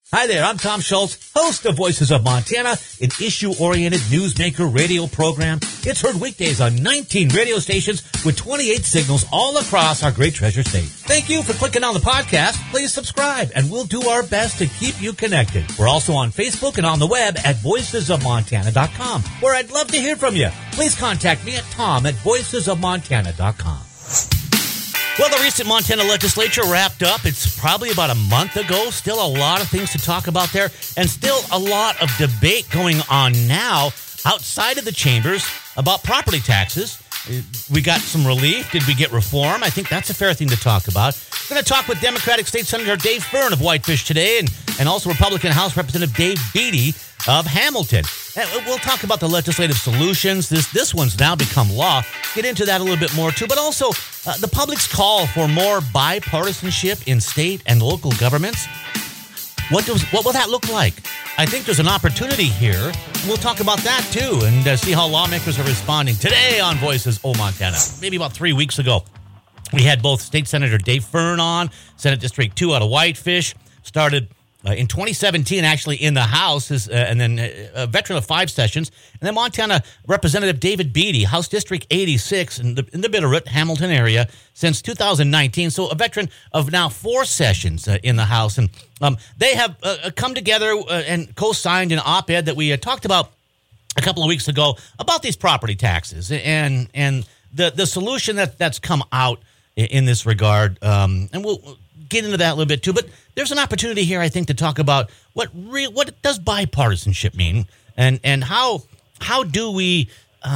Hi there, I'm Tom Schultz, host of Voices of Montana, an issue-oriented newsmaker radio program. It's heard weekdays on 19 radio stations with 28 signals all across our great treasure state. Thank you for clicking on the podcast. Please subscribe, and we'll do our best to keep you connected. We're also on Facebook and on the web at voicesofmontana.com, where I'd love to hear from you. Please contact me at tom@voicesofmontana.com. Well, the recent Montana legislature wrapped up. It's probably about a month ago. Still a lot of things to talk about there, and still a lot of debate going on now outside of the chambers about property taxes. We got some relief. Did we get reform? I think that's a fair thing to talk about. We're going to talk with Democratic State Senator Dave Fern of Whitefish today, and also Republican House Representative Dave Beatty of Hamilton. And we'll talk about the legislative solutions. This one's now become law. Get into that a little bit more, too. But also the public's call for more bipartisanship in state and local governments. What will that look like? I think there's an opportunity here. We'll talk about that, too, and see how lawmakers are responding today on Voices of Montana. Maybe about 3 weeks ago, we had both State Senator Dave Fern on, Senate District 2 out of Whitefish, started in 2017, actually, in the House, and then a veteran of 5 sessions. And then Montana Representative David Beatty, House District 86 in the Bitterroot, Hamilton area, since 2019. So a veteran of now 4 sessions in the House. And they have come together and co-signed an op-ed that we talked about a couple of weeks ago about these property taxes and the solution that's come out in this regard. And we'll get into that a little bit, too. But there's an opportunity here, I think, to talk about what does bipartisanship mean, and how do we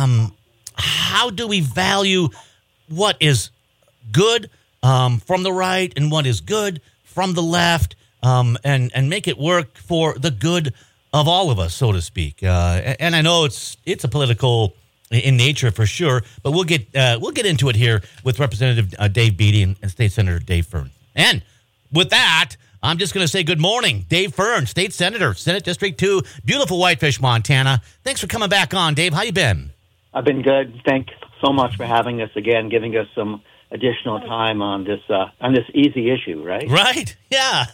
value what is good from the right and what is good from the left, and make it work for the good of all of us, so to speak. And I know it's a political in nature for sure, but we'll get into it here with Representative Dave Beatty and State Senator Dave Fern. And with that, I'm just going to say good morning, Dave Fern, State Senator, Senate District 2, beautiful Whitefish, Montana. Thanks for coming back on, Dave. How you been? I've been good. Thanks so much for having us again, giving us some additional time on this easy issue, right? Right, yeah.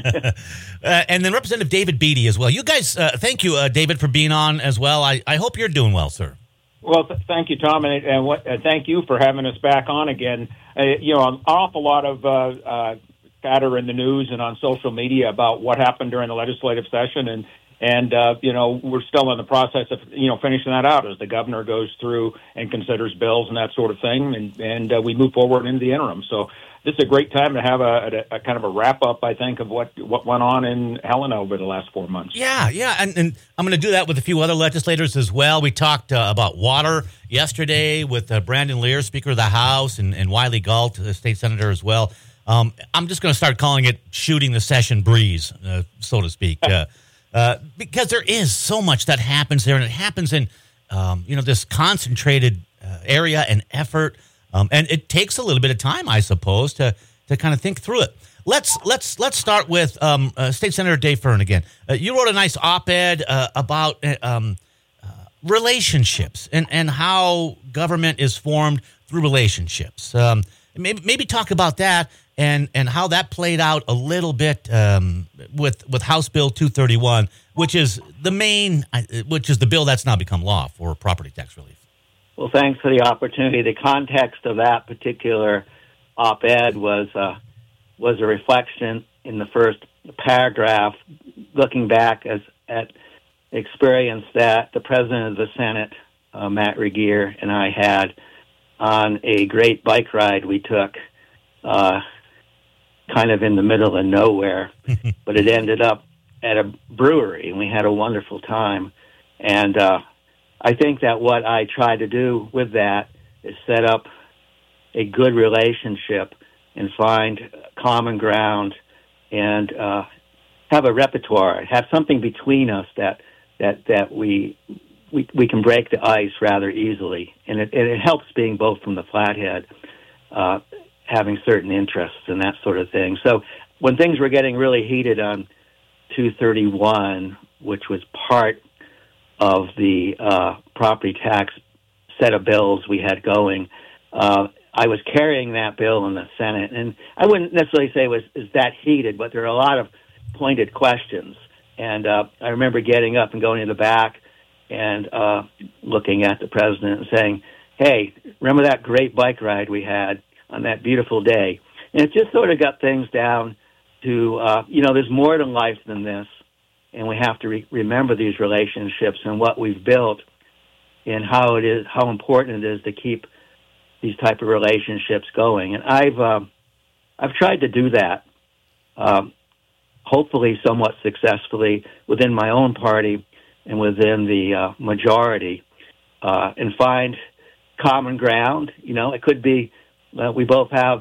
And then Representative David Beatty as well. You guys, thank you, David, for being on as well. I hope you're doing well, sir. Well, thank you, Tom, and thank you for having us back on again. An awful lot of chatter in the news and on social media about what happened during the legislative session, and we're still in the process of finishing that out as the governor goes through and considers bills and that sort of thing, and we move forward into the interim. So this is a great time to have a kind of a wrap up, I think, of what went on in Helena over the last 4 months. Yeah, and I'm going to do that with a few other legislators as well. We talked about water yesterday with Brandon Lear, Speaker of the House, and Wiley Galt, the state senator as well. I'm just going to start calling it shooting the session breeze, so to speak, because there is so much that happens there, and it happens in this concentrated area and effort. And it takes a little bit of time, I suppose, to kind of think through it. Let's start with State Senator Dave Fern again. You wrote a nice op-ed about relationships and how government is formed through relationships. Maybe talk about that and how that played out a little bit with House Bill 231, which is the bill that's now become law for property tax relief. Well, thanks for the opportunity. The context of that particular op-ed was a reflection in the first paragraph, looking back at experience that the President of the Senate, Matt Regier, and I had on a great bike ride we took kind of in the middle of nowhere, but it ended up at a brewery, and we had a wonderful time. And I think that what I try to do with that is set up a good relationship and find common ground and have a repertoire, have something between us that we can break the ice rather easily. And it helps being both from the Flathead, having certain interests and that sort of thing. So when things were getting really heated on 231, which was part of the property tax set of bills we had going, I was carrying that bill in the Senate, and I wouldn't necessarily say it was that heated, but there are a lot of pointed questions. And I remember getting up and going in the back and looking at the president and saying, "Hey, remember that great bike ride we had on that beautiful day?" And it just sort of got things down to, there's more to life than this. And we have to remember these relationships and what we've built and how important it is to keep these type of relationships going. And I've tried to do that, hopefully somewhat successfully within my own party and within the majority, and find common ground. It could be we both have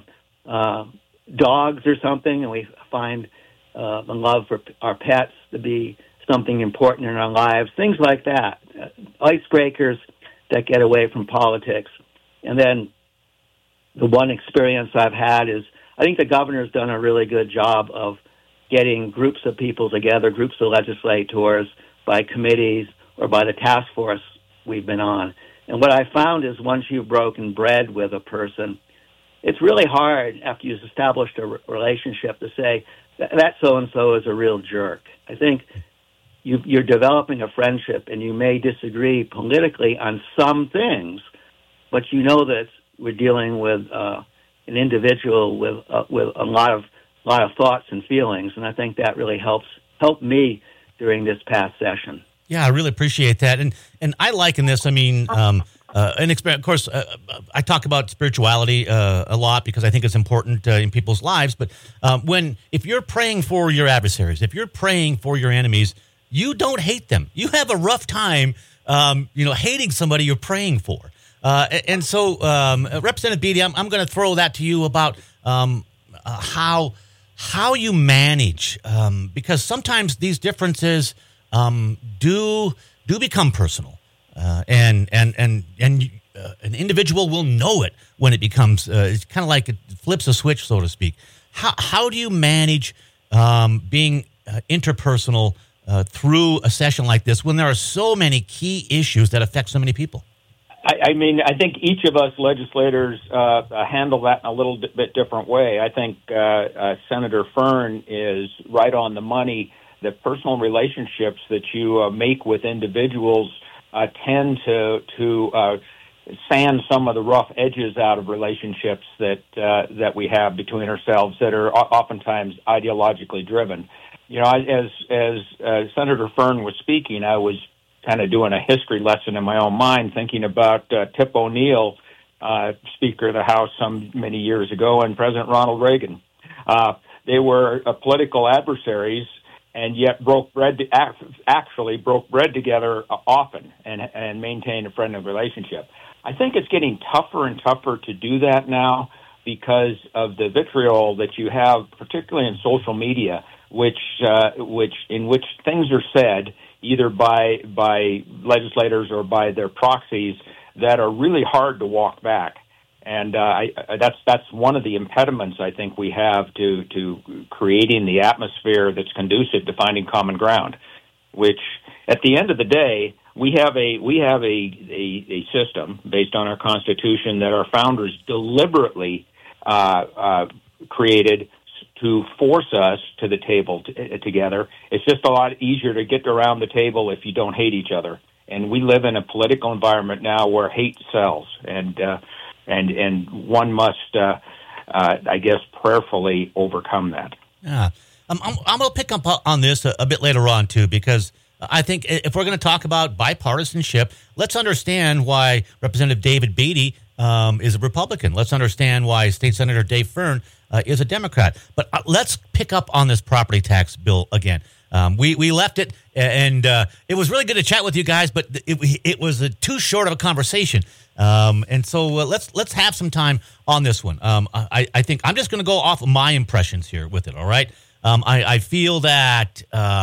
dogs or something, and we find the love for our pets to be something important in our lives, things like that, icebreakers that get away from politics. And then the one experience I've had is I think the governor's done a really good job of getting groups of people together, groups of legislators, by committees or by the task force we've been on. And what I found is once you've broken bread with a person, it's really hard after you've established a relationship to say that so-and-so is a real jerk. I think you're developing a friendship, and you may disagree politically on some things, but you know that we're dealing with an individual with a lot of thoughts and feelings, and I think that really helped me during this past session. Yeah, I really appreciate that, and I liken this. I mean, an experience. Of course, I talk about spirituality a lot because I think it's important in people's lives. But if you're praying for your adversaries, if you're praying for your enemies, you don't hate them. You have a rough time, hating somebody you're praying for. And so, Representative Beatty, I'm going to throw that to you about how you manage, because sometimes these differences do become personal, and an individual will know it when it becomes. It's kind of like it flips a switch, so to speak. How do you manage being interpersonal through a session like this when there are so many key issues that affect so many people? I mean, I think each of us legislators handle that in a little bit different way. I think Senator Fern is right on the money. The personal relationships that you make with individuals tend to sand some of the rough edges out of relationships that we have between ourselves that are oftentimes ideologically driven. As Senator Fern was speaking, I was kind of doing a history lesson in my own mind, thinking about Tip O'Neill, Speaker of the House some many years ago, and President Ronald Reagan. They were political adversaries, and yet broke bread together often and maintained a friendly relationship. I think it's getting tougher and tougher to do that now because of the vitriol that you have, particularly in social media, in which things are said either by legislators or by their proxies that are really hard to walk back. And that's one of the impediments I think we have to creating the atmosphere that's conducive to finding common ground. Which, at the end of the day, we have a system based on our Constitution that our founders deliberately created to force us to the table together. It's just a lot easier to get around the table if you don't hate each other. And we live in a political environment now where hate sells, and one must, I guess, prayerfully overcome that. Yeah, I'm going to pick up on this a bit later on too, because I think if we're going to talk about bipartisanship, let's understand why Representative David Beatty is a Republican. Let's understand why State Senator Dave Fern is a Democrat. But let's pick up on this property tax bill again. We left it, and it was really good to chat with you guys, but it was too short of a conversation. And so let's have some time on this one. I think I'm just going to go off of my impressions here with it, all right? I feel that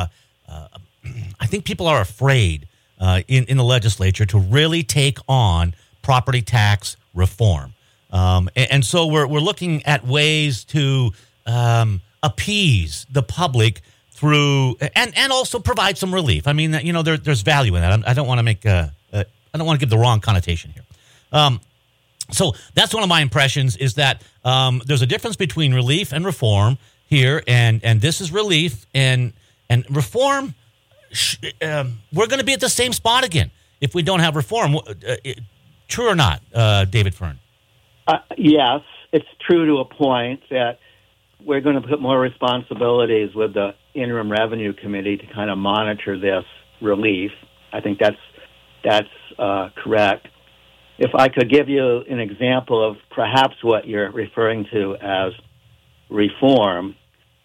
I think people are afraid in the legislature to really take on property tax reform. And so we're looking at ways to appease the public through and also provide some relief. I mean, there's value in that. I don't want to make I don't want to give the wrong connotation here. So that's one of my impressions is that there's a difference between relief and reform. here, and this is relief and reform. We're going to be at the same spot again if we don't have reform. True or not, David Fern? Yes, it's true to a point that we're going to put more responsibilities with the Interim Revenue Committee to kind of monitor this relief. I think that's correct. If I could give you an example of perhaps what you're referring to as reform,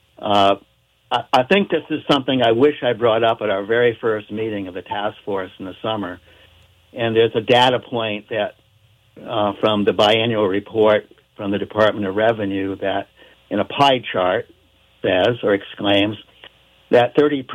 I think this is something I wish I brought up at our very first meeting of the task force in the summer. And there's a data point that from the biannual report from the Department of Revenue that in a pie chart says or exclaims that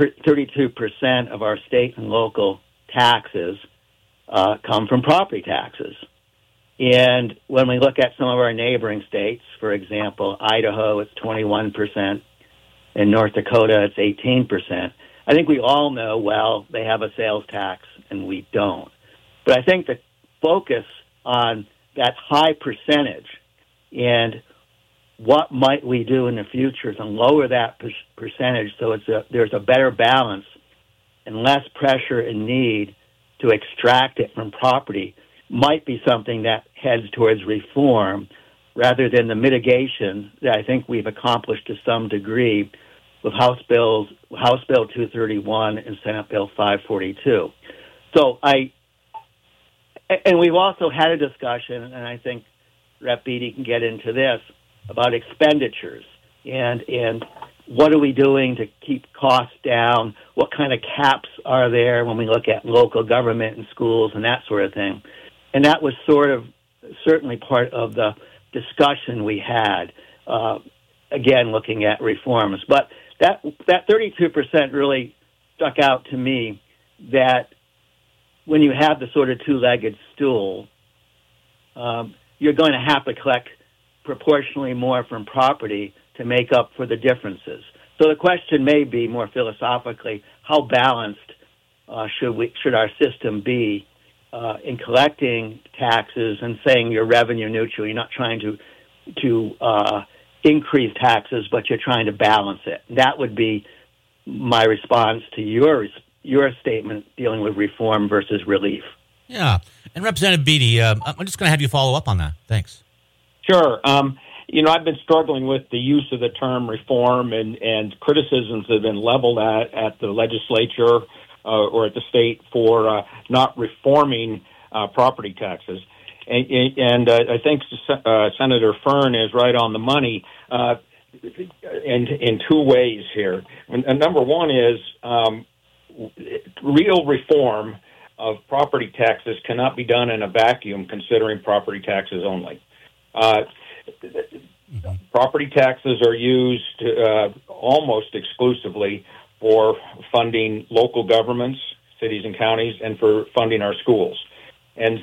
32% of our state and local taxes come from property taxes. And when we look at some of our neighboring states, for example, Idaho, it's 21%. In North Dakota, it's 18%. I think we all know, well, they have a sales tax and we don't. But I think the focus on that high percentage and what might we do in the future to lower that percentage so there's a better balance and less pressure and need to extract it from property might be something that heads towards reform rather than the mitigation that I think we've accomplished to some degree with House Bill 231 and Senate Bill 542. So and we've also had a discussion, and I think Rep. Beatty can get into this, about expenditures and what are we doing to keep costs down, what kind of caps are there when we look at local government and schools and that sort of thing. And that was certainly part of the discussion we had, again, looking at reforms. But that 32% really stuck out to me, that when you have the sort of two-legged stool, you're going to have to collect proportionally more from property to make up for the differences. So the question may be more philosophically, how balanced should our system be in collecting taxes and saying you're revenue neutral? You're not trying to increase taxes, but you're trying to balance it. That would be my response to your statement dealing with reform versus relief. Yeah. And Representative Beatty, I'm just going to have you follow up on that. Thanks. Sure. I've been struggling with the use of the term reform, and criticisms have been leveled at the legislature or at the state for not reforming property taxes. And I think Senator Fern is right on the money in two ways here. And number one is real reform of property taxes cannot be done in a vacuum, considering property taxes only. Property taxes are used almost exclusively for funding local governments, cities and counties, and for funding our schools. And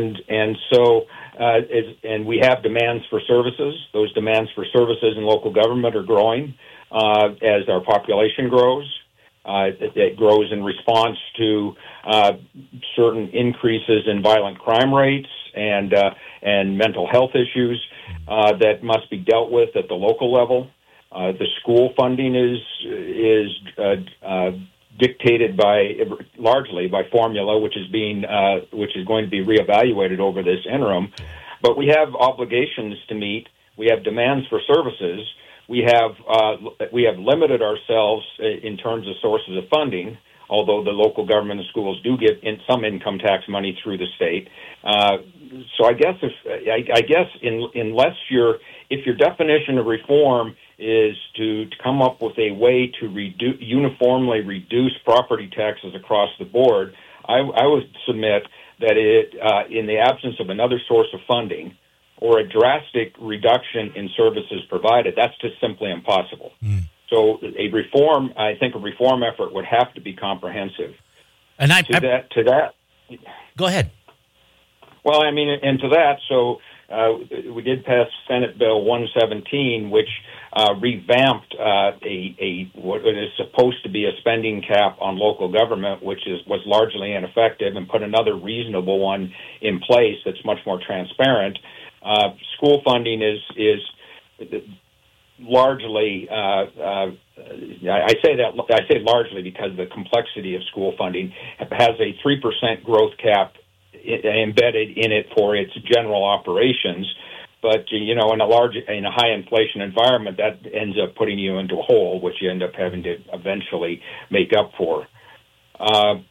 we have demands for services. Those demands for services in local government are growing as our population grows. It grows in response to certain increases in violent crime rates and mental health issues that must be dealt with at the local level. The school funding is dictated largely by formula, which is going to be reevaluated over this interim. But we have obligations to meet. We have demands for services. We have limited ourselves in terms of sources of funding, although the local government and schools do get some income tax money through the state. So I guess unless if your definition of reform is to come up with a way to uniformly reduce property taxes across the board, I would submit that in the absence of another source of funding or a drastic reduction in services provided, that's just simply impossible. So I think a reform effort would have to be comprehensive. And to that. Go ahead. Well, and to that, so we did pass Senate Bill 117, which revamped what is supposed to be a spending cap on local government, which was largely ineffective, and put another reasonable one in place that's much more transparent. School funding is largely, I say largely because the complexity of school funding has a 3% growth cap embedded in it for its general operations. But, in a high inflation environment, that ends up putting you into a hole, which you end up having to eventually make up for. I'm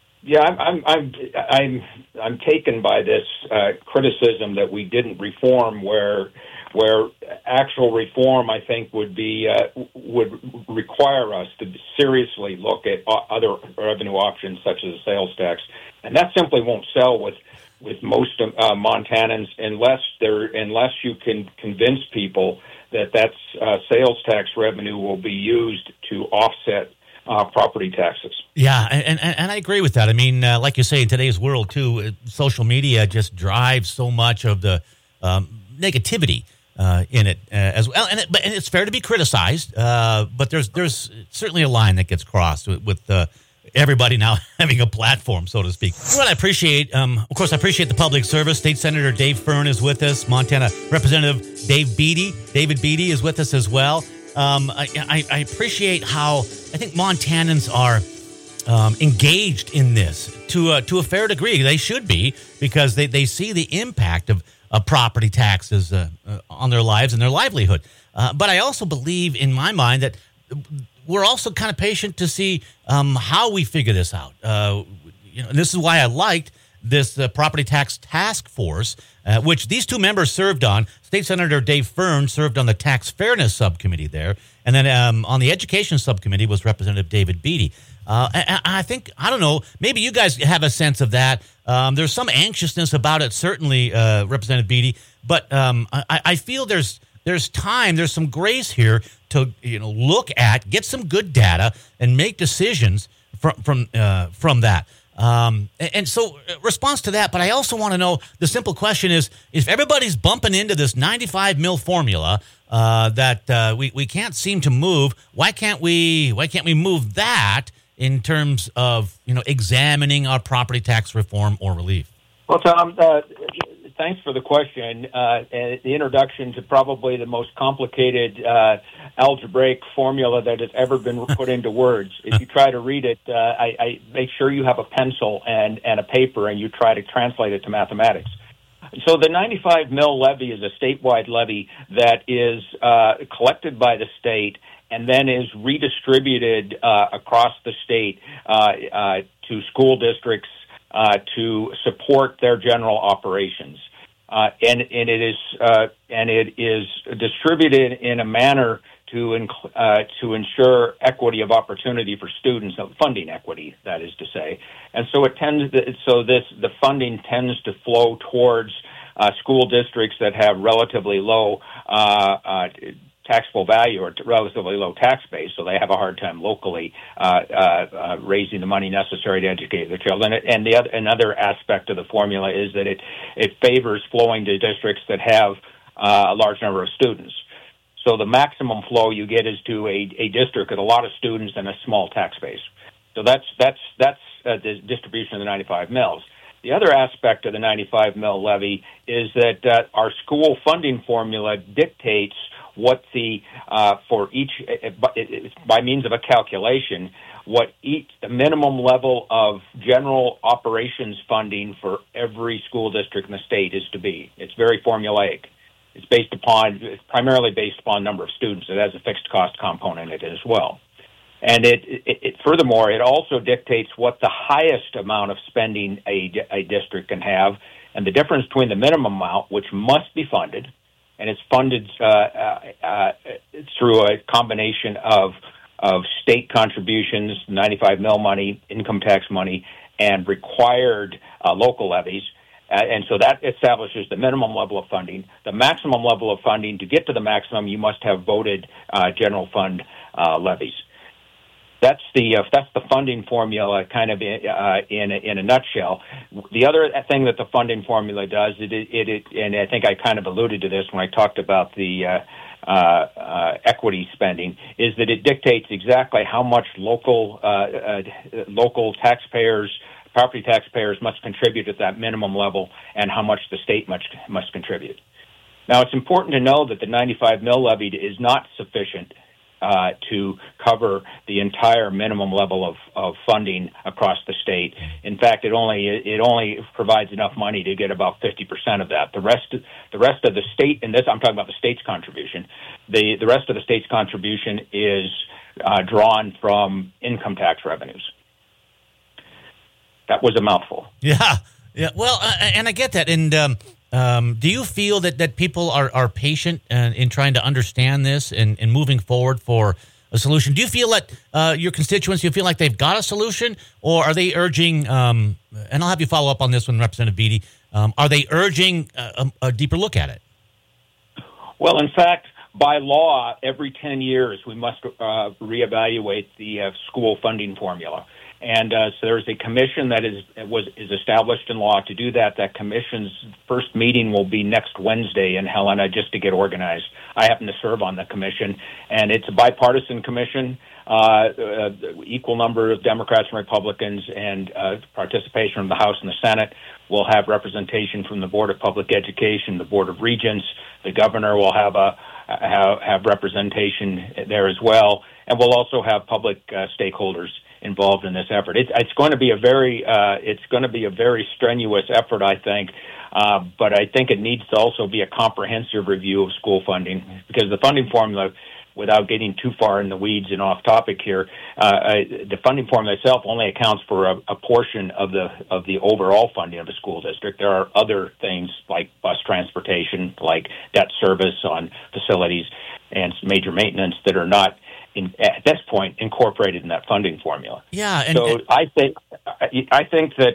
taken by this criticism that we didn't reform, where actual reform, I think, would require us to seriously look at other revenue options such as a sales tax, and that simply won't sell with most Montanans unless you can convince people that sales tax revenue will be used to offset property taxes. Yeah, and I agree with that. I mean, like you say, in today's world, too, social media just drives so much of the negativity in it as well. And it's fair to be criticized, but there's certainly a line that gets crossed with everybody now having a platform, so to speak. What I appreciate, of course, I appreciate the public service. State Senator Dave Fern is with us. Montana Representative David Beatty is with us as well. I appreciate how I think Montanans are engaged in this to a fair degree. They should be, because they see the impact of property taxes on their lives and their livelihood. But I also believe, in my mind, that we're also kind of patient to see how we figure this out. And this is why I liked this property tax task force, which these two members served on. State Senator Dave Fern served on the tax fairness subcommittee there, and then on the education subcommittee was Representative David Beatty. And I think, I don't know, maybe you guys have a sense of that. There's some anxiousness about it, certainly, Representative Beatty, but I feel there's time, there's some grace here to look at, get some good data, and make decisions from that. And so, response to that, but I also want to know, the simple question is, if everybody's bumping into this 95 mil formula that we can't seem to move, why can't we move that in terms of examining our property tax reform or relief? Well, Tom, thanks for the question. And the introduction to probably the most complicated algebraic formula that has ever been put into words. If you try to read it, I make sure you have a pencil and a paper, and you try to translate it to mathematics. So the 95 mil levy is a statewide levy that is collected by the state and then is redistributed across the state to school districts to support their general operations. And it is distributed in a manner to ensure equity of opportunity for students, funding equity, that is to say. And so the funding tends to flow towards school districts that have relatively low taxable value or relatively low tax base, so they have a hard time locally raising the money necessary to educate their children. And another aspect of the formula is that it favors flowing to districts that have a large number of students. So the maximum flow you get is to a district with a lot of students and a small tax base. So that's the distribution of the 95 mils. The other aspect of the 95 mil levy is that our school funding formula dictates what for each, by means of a calculation, what the minimum level of general operations funding for every school district in the state is to be. It's very formulaic. It's primarily based upon number of students. It has a fixed cost component in it as well. And furthermore, it also dictates what the highest amount of spending a district can have, and the difference between the minimum amount, which must be funded, and it's funded through a combination of state contributions, 95 mil money, income tax money, and required local levies. And so that establishes the minimum level of funding. The maximum level of funding, to get to the maximum, you must have voted general fund levies. That's the funding formula, kind of in a nutshell. The other thing that the funding formula does, and I think I kind of alluded to this when I talked about the equity spending, is that it dictates exactly how much local taxpayers, property taxpayers, must contribute at that minimum level, and how much the state must contribute. Now, it's important to know that the 95 mil levied is not sufficient to cover the entire minimum level of funding across the state. In fact, it only provides enough money to get about 50% of that. The rest of the state, and this I'm talking about the state's contribution. The rest of the state's contribution is drawn from income tax revenues. That was a mouthful. Yeah. Well, and I get that. And do you feel that people are patient in trying to understand this and moving forward for a solution? Do you feel that your constituents, you feel like they've got a solution, or are they urging, and I'll have you follow up on this one, Representative Beatty, are they urging a deeper look at it? Well, in fact, by law, every 10 years we must reevaluate the school funding formula. And so there's a commission that is established in law to do that. That commission's first meeting will be next Wednesday in Helena, just to get organized. I happen to serve on the commission, and it's a bipartisan commission, equal number of Democrats and Republicans, and participation from the House and the Senate. We'll have representation from the Board of Public Education, the Board of Regents. The governor will have have representation there as well, and we'll also have public stakeholders involved in this effort. It's going to be a very strenuous effort, I think, but I think it needs to also be a comprehensive review of school funding, because the funding formula, without getting too far in the weeds and off topic here, the funding formula itself only accounts for a portion of the overall funding of the school district. There are other things like bus transportation, like debt service on facilities, and major maintenance that are not at this point incorporated in that funding formula. Yeah, I think that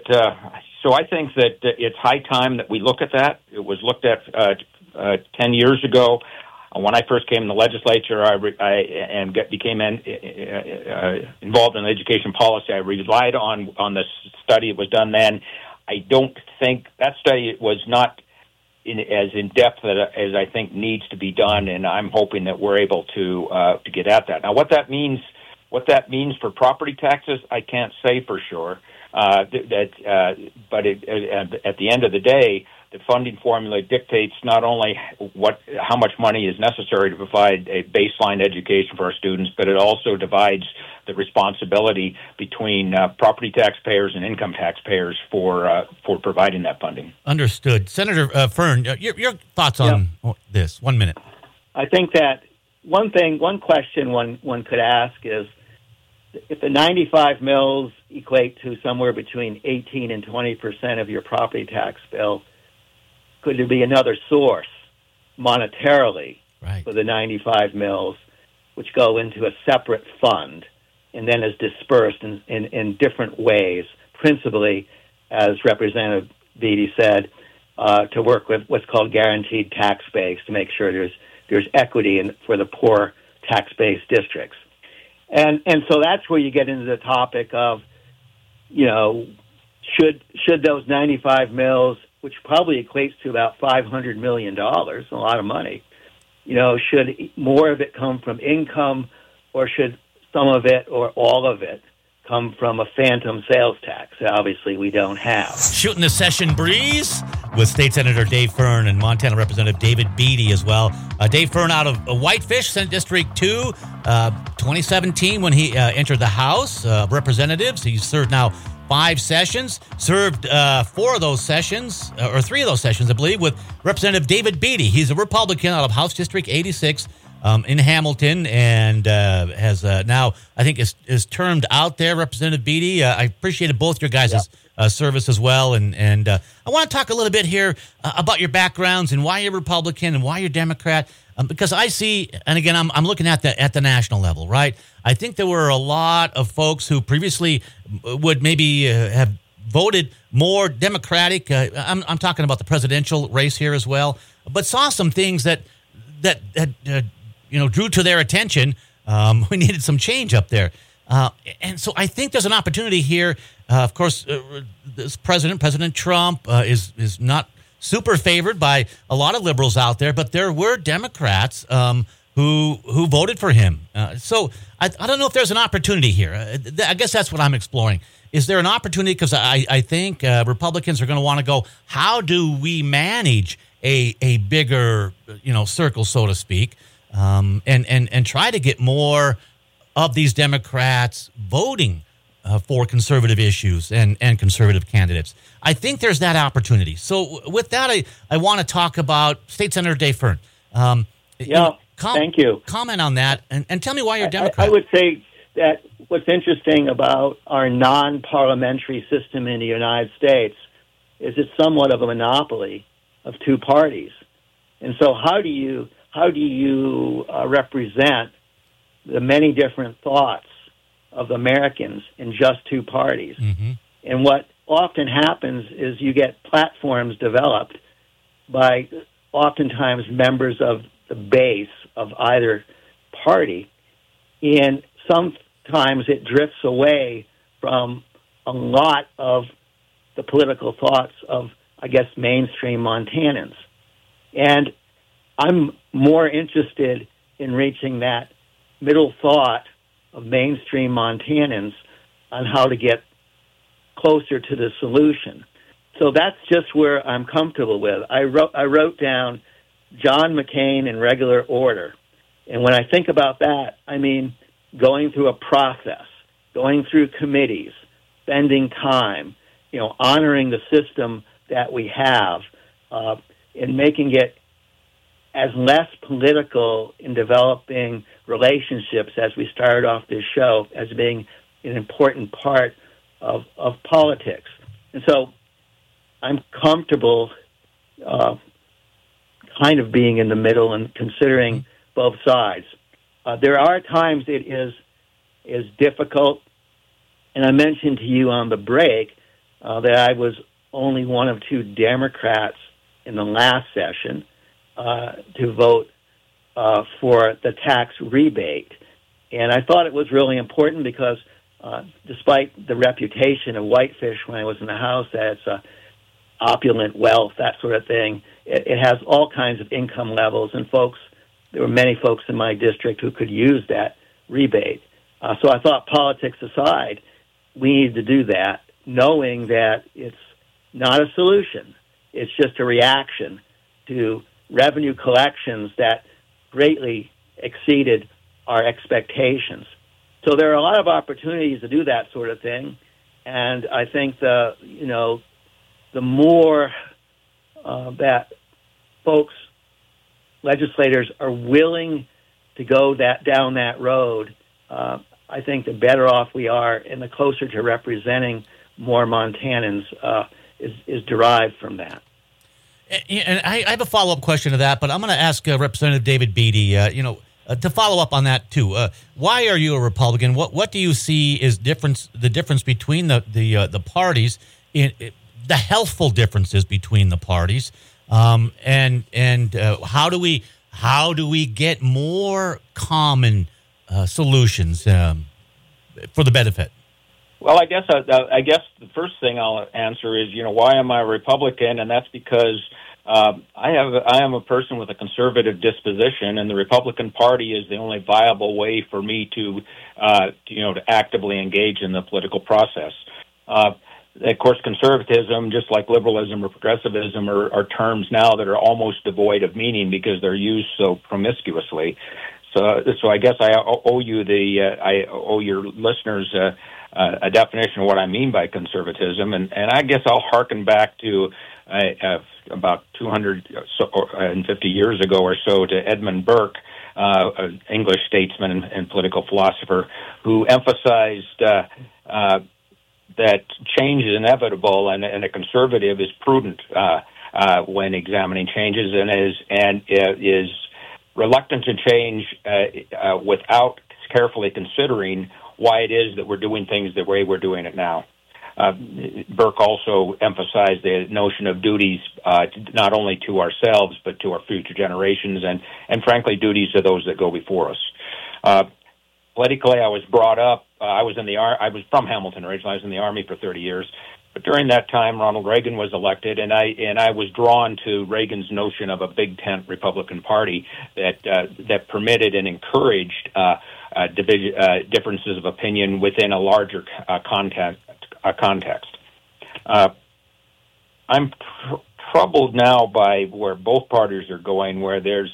it's high time that we look at that. It was looked at 10 years ago. When I first came in the legislature, became involved in education policy. I relied on the study that was done then. I don't think that study was not as in depth as I think needs to be done, and I'm hoping that we're able to get at that. Now, what that means for property taxes, I can't say for sure. But at the end of the day, the funding formula dictates not only how much money is necessary to provide a baseline education for our students, but it also divides the responsibility between property taxpayers and income taxpayers for providing that funding. Understood. Senator Fern, your thoughts on this? 1 minute. I think that one question one could ask is, if the 95 mills equate to somewhere between 18 and 20% of your property tax bill, could there be another source monetarily for the 95 mills, which go into a separate fund and then is dispersed in different ways, principally, as Representative Beatty said, to work with what's called guaranteed tax base to make sure there's equity for the poor tax base districts. And so that's where you get into the topic of, should those 95 mills, which probably equates to about $500 million, a lot of money, should more of it come from income, or should some of it or all of it come from a phantom sales tax? Obviously, we don't have. Shooting the session breeze with State Senator Dave Fern and Montana Representative David Beatty as well. Dave Fern out of Whitefish, Senate District 2, 2017 when he entered the House of Representatives. He's served now 5 sessions, served 4 of those sessions, or 3 of those sessions, I believe, with Representative David Beatty. He's a Republican out of House District 86 in Hamilton, and has now, I think, is termed out there. Representative Beatty, I appreciated both your guys' service as well, and I want to talk a little bit here about your backgrounds and why you're Republican and why you're Democrat, because I see, and again, I'm looking at the national level, right? I think there were a lot of folks who previously would maybe have voted more Democratic. I'm talking about the presidential race here as well, but saw some things that drew to their attention. We needed some change up there. And so I think there's an opportunity here. Of course, this President Trump, is not super favored by a lot of liberals out there, but there were Democrats who voted for him. So I don't know if there's an opportunity here. I guess that's what I'm exploring. Is there an opportunity? Because I think Republicans are going to want to go, how do we manage a bigger, circle, so to speak, and try to get more of these Democrats voting for conservative issues and conservative candidates. I think there's that opportunity. So with that, I want to talk about State Senator Dave Fern. Thank you. Comment on that and tell me why you're a Democrat. I would say that what's interesting about our non-parliamentary system in the United States is it's somewhat of a monopoly of two parties. And so how do you represent the many different thoughts of Americans in just two parties? Mm-hmm. And what often happens is you get platforms developed by oftentimes members of the base of either party, and sometimes it drifts away from a lot of the political thoughts of, I guess, mainstream Montanans. And I'm more interested in reaching that middle thought of mainstream Montanans on how to get closer to the solution. So that's just where I'm comfortable with. I wrote down John McCain in regular order. And when I think about that, I mean going through a process, going through committees, spending time, honoring the system that we have, and making it as less political in developing relationships, as we started off this show, as being an important part of politics. And so I'm comfortable kind of being in the middle and considering both sides. There are times it is difficult, and I mentioned to you on the break that I was only one of two Democrats in the last session to vote for the tax rebate. And I thought it was really important because despite the reputation of Whitefish when I was in the House, that it's opulent wealth, that sort of thing, it has all kinds of income levels, and there were many folks in my district who could use that rebate. So I thought, politics aside, we need to do that, knowing that it's not a solution. It's just a reaction to revenue collections that greatly exceeded our expectations. So there are a lot of opportunities to do that sort of thing, and I think the more that folks, legislators, are willing to go down that road, I think the better off we are, and the closer to representing more Montanans is derived from that. And I have a follow-up question to that, but I'm going to ask Representative David Beatty, to follow up on that too. Why are you a Republican? What do you see is the difference between the parties, the healthful differences between the parties, and how do we get more common solutions for the benefit? Well, I guess the first thing I'll answer is, why am I a Republican? And that's because I am a person with a conservative disposition, and the Republican Party is the only viable way for me to actively engage in the political process. Of course, conservatism, just like liberalism or progressivism, are terms now that are almost devoid of meaning because they're used so promiscuously. So I guess I owe your listeners a definition of what I mean by conservatism, and I guess I'll hearken back to about 250 years ago or so to Edmund Burke, an English statesman and political philosopher, who emphasized that change is inevitable, and a conservative is prudent when examining changes, and is reluctant to change without carefully considering why it is that we're doing things the way we're doing it now. Burke also emphasized the notion of duties not only to ourselves but to our future generations, and frankly duties to those that go before us. Politically, I was brought up. I was from Hamilton originally. I was in the Army for 30 years. But during that time, Ronald Reagan was elected, and I was drawn to Reagan's notion of a big tent Republican Party that permitted and encouraged differences of opinion within a larger context. I'm troubled now by where both parties are going, where there's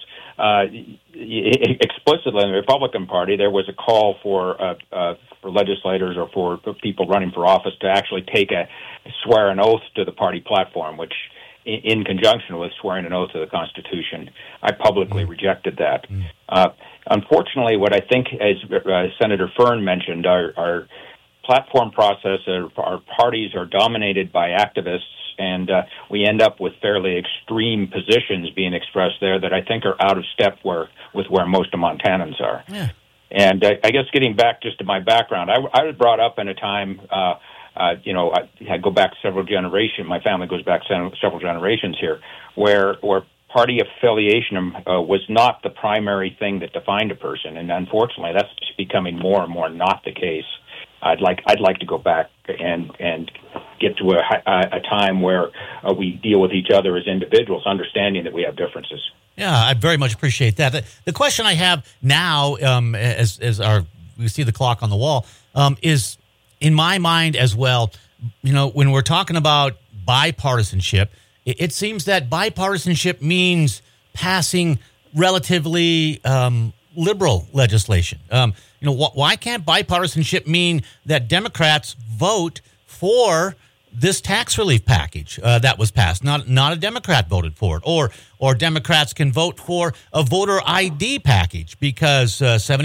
explicitly in the Republican Party, there was a call for legislators or for people running for office to actually swear an oath to the party platform, which in conjunction with swearing an oath to the Constitution. I publicly rejected that. Unfortunately, what I think, as Senator Fern mentioned, our platform process, our parties are dominated by activists, and we end up with fairly extreme positions being expressed there that I think are out of step with where most of Montanans are. Yeah. And I guess getting back just to my background, I was brought up in a time, I go back several generations. My family goes back several generations here, where party affiliation was not the primary thing that defined a person, and unfortunately, that's becoming more and more not the case. I'd like to go back and get to a time where we deal with each other as individuals, understanding that we have differences. Yeah, I very much appreciate that. The question I have now, as we see the clock on the wall, is in my mind as well. When we're talking about bipartisanship, it seems that bipartisanship means passing relatively liberal legislation. Why can't bipartisanship mean that Democrats vote for this tax relief package that was passed? Not a Democrat voted for it, or Democrats can vote for a voter ID package because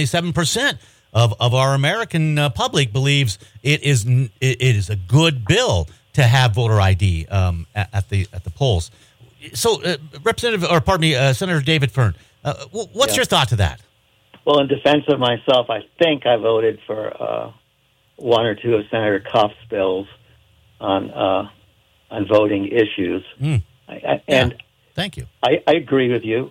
77% of our American public believes it is a good bill to have voter ID at the polls. So, Senator David Fern, what's your thought to that? Well, in defense of myself, I think I voted for one or two of Senator Cuff's bills on voting issues. Thank you. I agree with you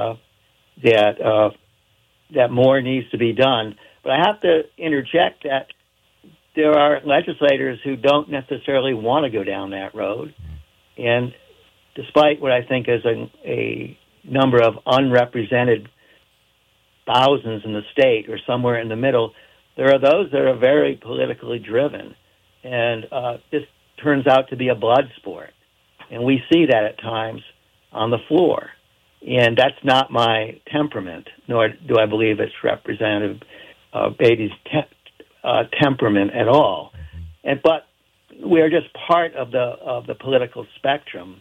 that more needs to be done, but I have to interject that there are legislators who don't necessarily want to go down that road, and despite what I think is a number of unrepresented thousands in the state or somewhere in the middle, there are those that are very politically driven, and this turns out to be a blood sport, and we see that at times on the floor, and that's not my temperament, nor do I believe it's Representative Beatty's temperament at all. But we're just part of the political spectrum.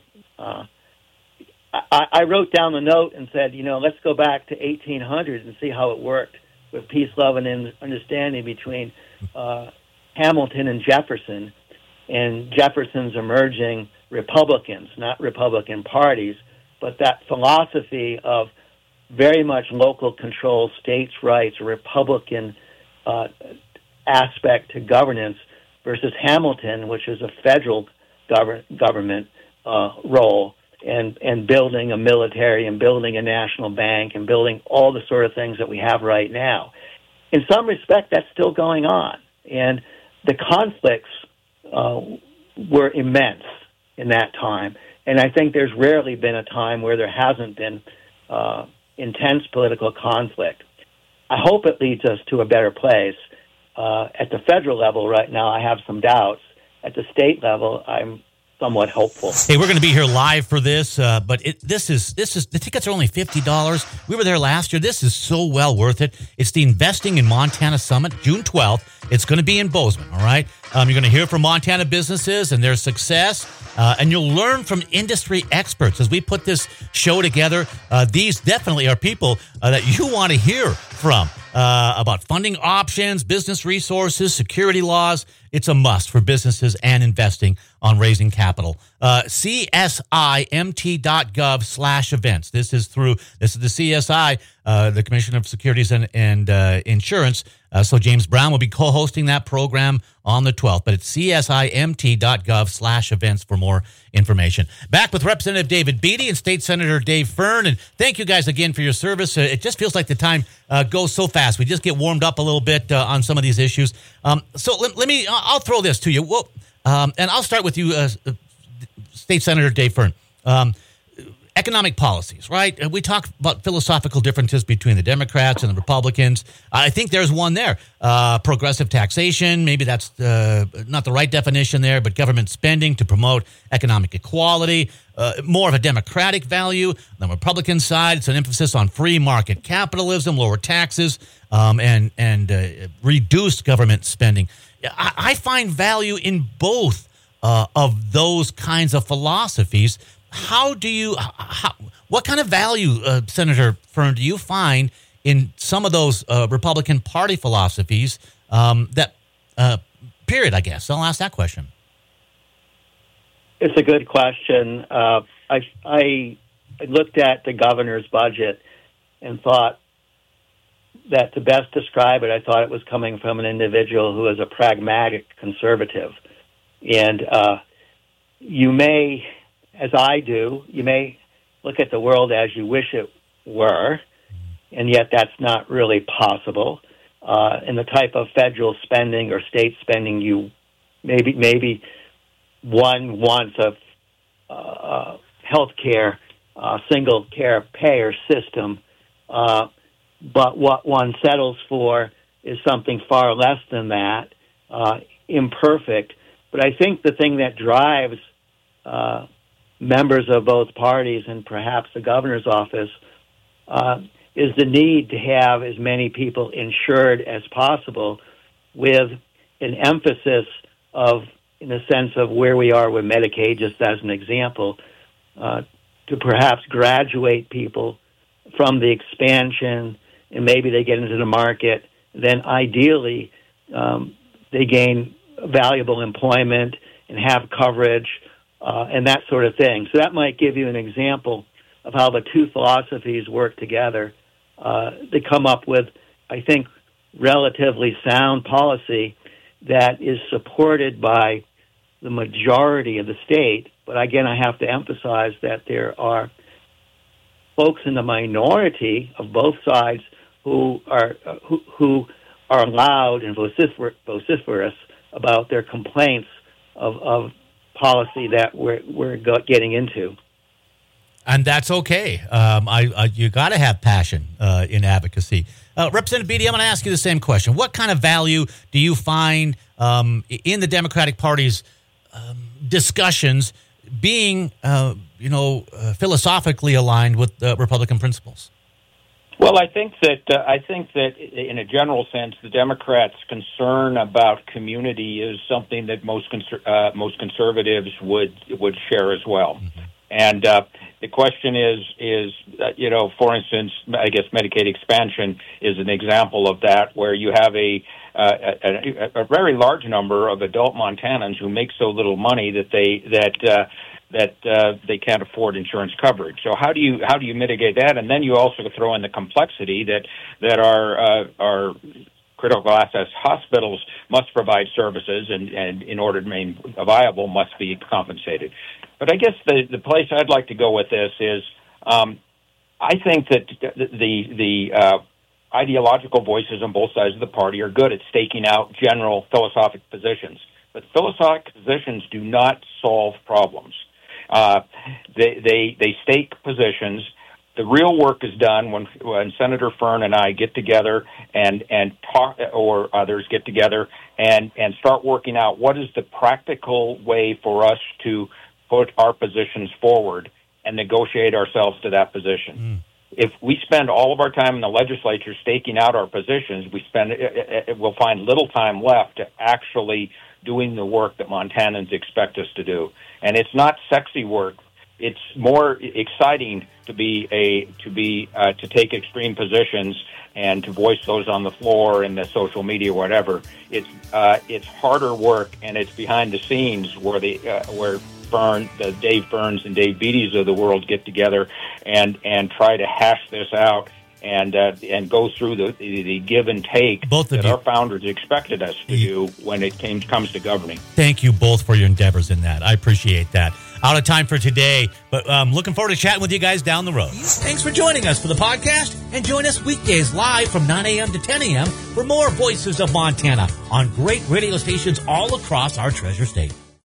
I wrote down the note and said, let's go back to 1800 and see how it worked with peace, love, and understanding between Hamilton and Jefferson's emerging Republicans, not Republican parties, but that philosophy of very much local control, states' rights, a Republican aspect to governance versus Hamilton, which is a federal government role, and building a military and building a national bank and building all the sort of things that we have right now. In some respect, that's still going on. And the conflicts were immense in that time. And I think there's rarely been a time where there hasn't been intense political conflict. I hope it leads us to a better place. At the federal level right now, I have some doubts. At the state level, I'm somewhat hopeful. Hey, we're going to be here live for this, but this is the tickets are only $50. We were there last year. This is so well worth it. It's the Investing in Montana Summit, June 12th. It's going to be in Bozeman, all right? You're going to hear from Montana businesses and their success, and you'll learn from industry experts as we put this show together. These definitely are people that you want to hear from about funding options, business resources, security laws. It's a must for businesses and investing on raising capital. CSIMT.gov/events. This is the CSI, the Commission of Securities and Insurance. So James Brown will be co-hosting that program on the 12th, but it's CSIMT.gov/events for more information. Back with Representative David Beatty and State Senator Dave Fern, and thank you guys again for your service. It just feels like the time goes so fast. We just get warmed up a little bit on some of these issues. So I'll throw this to you. Well, and I'll start with you, State Senator Dave Fern. economic policies, right? We talk about philosophical differences between the Democrats and the Republicans. I think there's one there. Progressive taxation, maybe that's not the right definition there, but government spending to promote economic equality, more of a democratic value. On the Republican side, it's an emphasis on free market capitalism, lower taxes, and reduced government spending. I find value in both of those kinds of philosophies. What kind of value, Senator Fern, do you find in some of those Republican Party philosophies? Period, I guess. I'll ask that question. It's a good question. I looked at the governor's budget and thought that to best describe it, I thought it was coming from an individual who is a pragmatic conservative. And you may, as I do, you may look at the world as you wish it were, and yet that's not really possible. And the type of federal spending or state spending you maybe one wants a health care, single care payer system, but what one settles for is something far less than that, imperfect. But I think the thing that drives members of both parties and perhaps the governor's office is the need to have as many people insured as possible, with an emphasis of, in the sense of where we are with Medicaid, just as an example, to perhaps graduate people from the expansion, and maybe they get into the market, then ideally they gain valuable employment and have coverage and that sort of thing. So that might give you an example of how the two philosophies work together to come up with, I think, relatively sound policy that is supported by the majority of the state. But again, I have to emphasize that there are folks in the minority of both sides who are loud and vociferous about their complaints of policy that we're getting into. And that's okay. You got to have passion in advocacy. Representative Beatty, I'm going to ask you the same question. What kind of value do you find in the Democratic Party's discussions being, philosophically aligned with Republican principles? Well, I think that in a general sense, the Democrats' concern about community is something that most conservatives would share as well. Mm-hmm. And the question is, for instance, I guess Medicaid expansion is an example of that, where you have a very large number of adult Montanans who make so little money that they can't afford insurance coverage. So how do you mitigate that? And then you also throw in the complexity that our critical access hospitals must provide services, and in order to remain viable, must be compensated. But I guess the place I'd like to go with this is, I think that the ideological voices on both sides of the party are good at staking out general philosophic positions. But philosophic positions do not solve problems. They stake positions. The real work is done when Senator Fern and I get together and talk, or others get together and start working out what is the practical way for us to put our positions forward and negotiate ourselves to that position. Mm. If we spend all of our time in the legislature staking out our positions, we'll find little time left to actually doing the work that Montanans expect us to do. And it's not sexy work. It's more exciting to take extreme positions and to voice those on the floor and the social media, whatever. It's harder work, and it's behind the scenes where the Dave Ferns and Dave Beatties of the world get together and try to hash this out and go through the give and take that our founders expected us to do when it comes to governing. Thank you both for your endeavors in that. I appreciate that. Out of time for today, but looking forward to chatting with you guys down the road. Thanks for joining us for the podcast, and join us weekdays live from 9 a.m. to 10 a.m. for more Voices of Montana on great radio stations all across our treasure state.